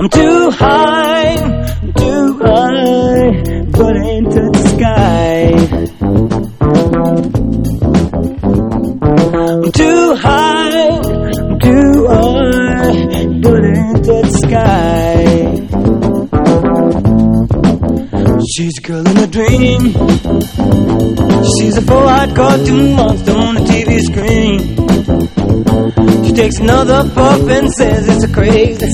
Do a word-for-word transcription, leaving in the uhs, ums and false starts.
I'm too high, I'm too high, but I ain't touch the sky. I'm too high, I'm too high, but I ain't touch the sky. She's a girl in a dream. She's a four-eyed cartoon monster on the T V screen. She takes another puff and says it's a crazy